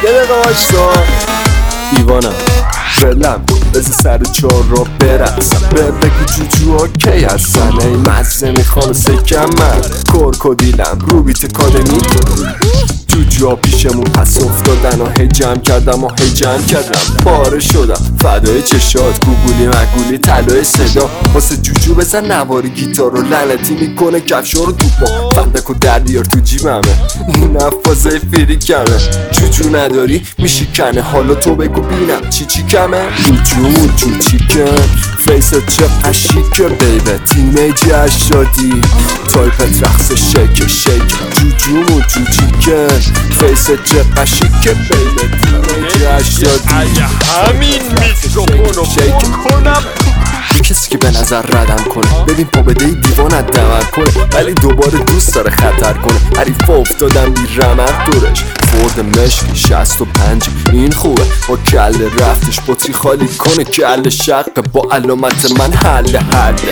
دقیقه وایسا دیوانم ولم بذار سر چهار را برقصم بگو جوجو کی هستن ای مزه میخوام سکم من کرکودیلم رو بیت کادمی جوجوها پیشمون پس افتادن و هی جمع کردم پاره شدم فدای چشات گوگولی مگولی طلای صدا واسه جوجو بزن نواری گیتار رو لعنتی میکنه کفشا رو تو پا فندک و دردیار تو جیبمه این افازه فیری کمه جوجو نداری میشکنه حالا تو بگو بینم چی کمه جوجو چیکن فیست چه قشیکه بیبه تینیجی اشادی تایپت رقص شیک جوجو چیکن فیست چه قشیکه بیبه تینیجی اشادی همین میکروفونو کنم کسی که به نظر ردم کنه ببین پا بده دیوانت دمر کنه ولی دوباره دوست داره خطر کنه حریف افتادم بی رمق دورش فورد مشکی 65 این خوبه با کل رفتش بطری خالی کنه کل شقه با علامت من حله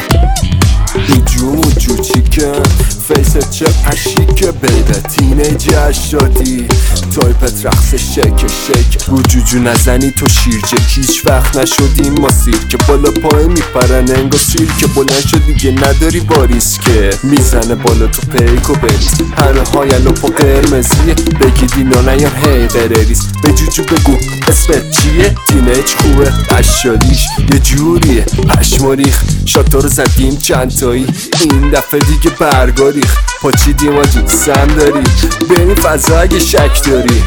جوجو چیکن فیست چه قشیکه بیبه تینیجی اشادی تایپت رقص شیک رو جوجو نزنی تو شیرجه هیچ وقت نشدیم ما سیر که بالا پای میپرن انگا سیر که بلند شد دیگه نداری باریس که میزنه بالا تو پیک و بریز همه های لپا قرمزیه بگی دینا نیار هی قرریز به جوجو بگو اسمت چیه تینیج خوبه اشادیش یه جوریه پشماریخ شاتا رو زدیم چند تایی این دفعه دیگه برگاریخ پاچیدیم آجی سم داری بریم فضا اگه شک داری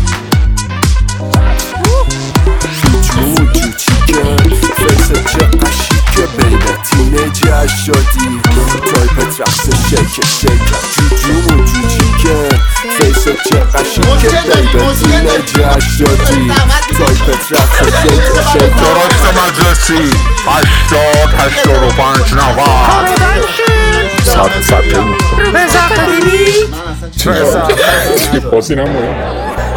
جوجو چیکن فیست چه قشیکه بیبه تینیجی اشادی تایپت رقص شیک جوجو چیکن فیست چه قشیکه بیبه تینیجی اشادی تایپت رقص شیک درست مجلسی 85 نوار چه